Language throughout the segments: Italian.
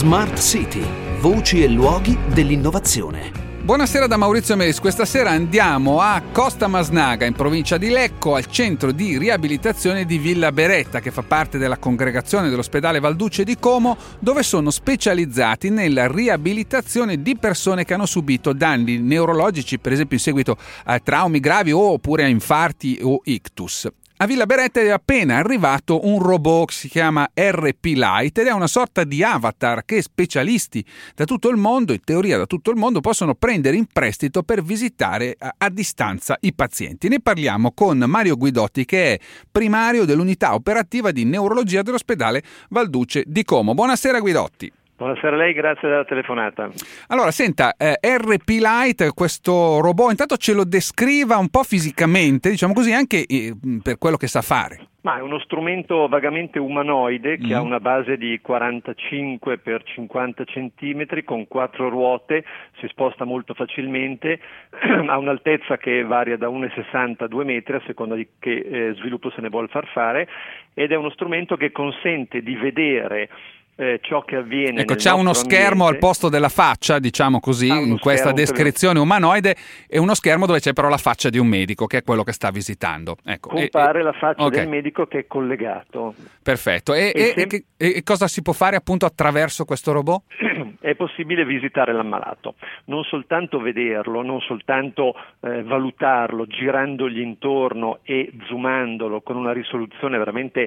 Smart City, voci e luoghi dell'innovazione. Buonasera da Maurizio Melis. Questa sera andiamo a Costamasnaga, in provincia di Lecco, al centro di riabilitazione di Villa Beretta, che fa parte della congregazione dell'ospedale Valduce di Como, dove sono specializzati nella riabilitazione di persone che hanno subito danni neurologici, per esempio in seguito a traumi gravi oppure a infarti o ictus. A Villa Beretta è appena arrivato un robot che si chiama RP Lite ed è una sorta di avatar che specialisti da tutto il mondo, in teoria da tutto il mondo, possono prendere in prestito per visitare a distanza i pazienti. Ne parliamo con Mario Guidotti, che è primario dell'unità operativa di neurologia dell'ospedale Valduce di Como. Buonasera Guidotti. Buonasera a lei, grazie della telefonata. Allora, senta, RP Lite, questo robot, intanto ce lo descriva un po' fisicamente, diciamo così, anche per quello che sa fare. Ma è uno strumento vagamente umanoide che ha una base di 45 x 50 centimetri con 4 ruote, si sposta molto facilmente, ha un'altezza che varia da 1,60 a 2 metri a seconda di che sviluppo se ne vuol far fare, ed è uno strumento che consente di vedere ciò che avviene. Ecco, c'è uno schermo al posto della faccia, diciamo così, in questa descrizione umanoide, e uno schermo dove c'è però la faccia di un medico, che è quello che sta visitando. Ecco, compare la faccia del medico che è collegato. Perfetto. E cosa si può fare appunto attraverso questo robot? È possibile visitare l'ammalato, non soltanto vederlo, non soltanto valutarlo, girandogli intorno e zoomandolo con una risoluzione veramente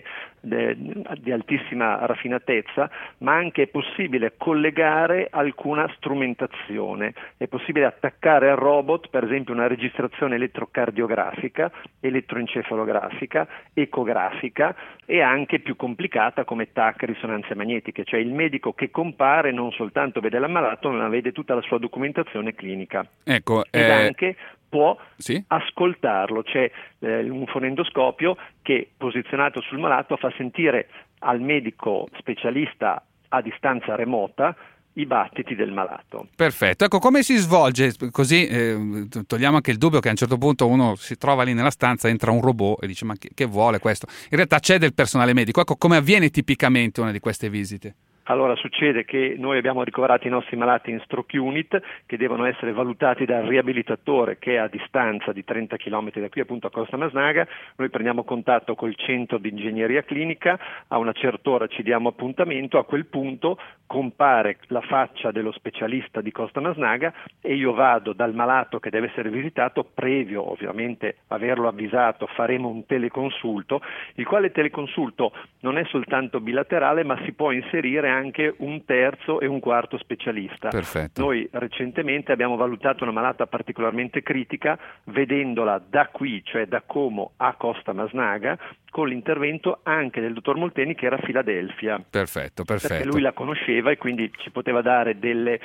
di altissima raffinatezza, ma anche è possibile collegare alcuna strumentazione. È possibile attaccare al robot, per esempio, una registrazione elettrocardiografica, elettroencefalografica, ecografica e anche più complicata come TAC, risonanze magnetiche, cioè il medico che compare non soltanto vede l'ammalato, ma vede tutta la sua documentazione clinica. Ecco, ed anche può sì? ascoltarlo. C'è un fonendoscopio che, posizionato sul malato, fa sentire al medico specialista a distanza remota i battiti del malato. Perfetto. Ecco, come si svolge? Così togliamo anche il dubbio che a un certo punto uno si trova lì nella stanza, entra un robot e dice ma che vuole questo? In realtà c'è del personale medico. Ecco, come avviene tipicamente una di queste visite? Allora, succede che noi abbiamo ricoverato i nostri malati in stroke unit che devono essere valutati dal riabilitatore che è a distanza di 30 km da qui, appunto a Costamasnaga. Noi prendiamo contatto col centro di ingegneria clinica, a una certa ora ci diamo appuntamento, a quel punto compare la faccia dello specialista di Costamasnaga e io vado dal malato che deve essere visitato, previo ovviamente averlo avvisato, faremo un teleconsulto, il quale teleconsulto non è soltanto bilaterale, ma si può inserire anche un terzo e un quarto specialista. Perfetto. Noi recentemente abbiamo valutato una malata particolarmente critica, vedendola da qui, cioè da Como a Costamasnaga, con l'intervento anche del dottor Molteni che era a Filadelfia. Perfetto. Perché lui la conosceva e quindi ci poteva dare delle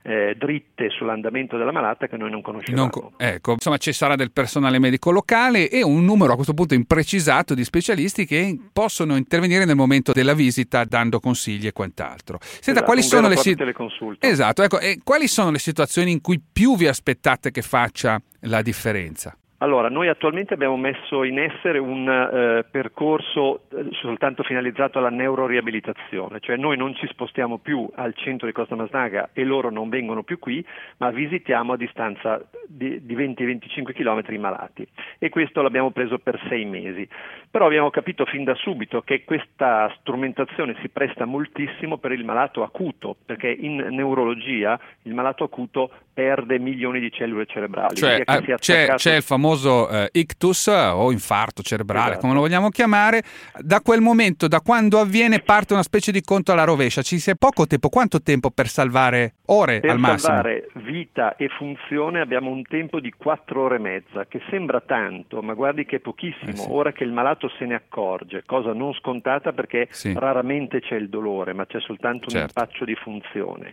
dritte sull'andamento della malata che noi non conoscevamo. Ecco, insomma ci sarà del personale medico locale e un numero a questo punto imprecisato di specialisti che possono intervenire nel momento della visita dando consigli e quant'altro. Senta, quali sono le Esatto, ecco, e quali sono le situazioni in cui più vi aspettate che faccia la differenza? Allora, noi attualmente abbiamo messo in essere un percorso soltanto finalizzato alla neuroriabilitazione, cioè noi non ci spostiamo più al centro di Costamasnaga e loro non vengono più qui, ma visitiamo a distanza di 20-25 km i malati, e questo l'abbiamo preso per 6 mesi. Però abbiamo capito fin da subito che questa strumentazione si presta moltissimo per il malato acuto, perché in neurologia il malato acuto perde milioni di cellule cerebrali. Cioè c'è il famoso ictus o infarto cerebrale, esatto, come lo vogliamo chiamare. Da quel momento, da quando avviene, parte una specie di conto alla rovescia. Ci sia poco tempo. Quanto tempo per salvare ore al massimo? Per salvare vita e funzione abbiamo un tempo di 4 ore e mezza, che sembra tanto, ma guardi che è pochissimo. Sì. Ora che il malato se ne accorge, cosa non scontata perché raramente c'è il dolore, ma c'è soltanto un impaccio di funzione.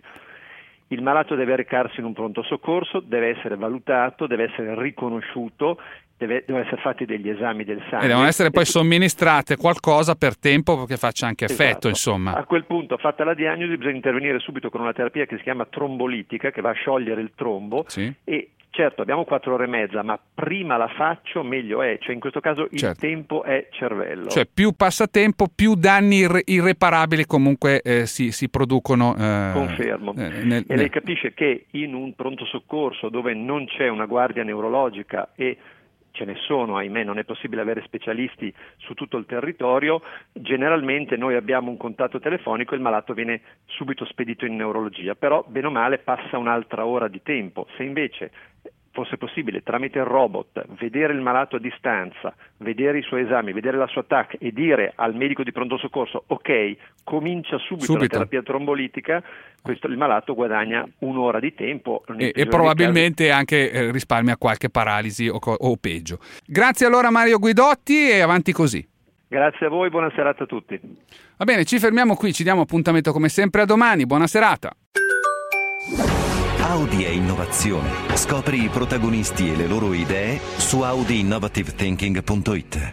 Il malato deve recarsi in un pronto soccorso, deve essere valutato, deve essere riconosciuto, devono essere fatti degli esami del sangue. E devono essere poi somministrate qualcosa per tempo che faccia anche effetto, esatto, insomma. A quel punto, fatta la diagnosi, bisogna intervenire subito con una terapia che si chiama trombolitica, che va a sciogliere il trombo, e certo abbiamo 4 ore e mezza, ma prima la faccio meglio è, cioè in questo caso il tempo è cervello. Cioè più passa tempo, più danni irreparabili comunque si producono. Confermo. E lei capisce che in un pronto soccorso dove non c'è una guardia neurologica e ce ne sono, ahimè, non è possibile avere specialisti su tutto il territorio, generalmente noi abbiamo un contatto telefonico e il malato viene subito spedito in neurologia, però bene o male passa un'altra ora di tempo. Se invece fosse possibile tramite il robot vedere il malato a distanza, vedere i suoi esami, vedere la sua TAC e dire al medico di pronto soccorso ok, comincia subito la terapia trombolitica, il malato guadagna un'ora di tempo e probabilmente anche risparmia qualche paralisi o peggio. Grazie allora Mario Guidotti e avanti così. Grazie a voi, buona serata a tutti. Va bene, ci fermiamo qui, ci diamo appuntamento come sempre a domani, buona serata. Audi è innovazione. Scopri i protagonisti e le loro idee su audiinnovativethinking.it.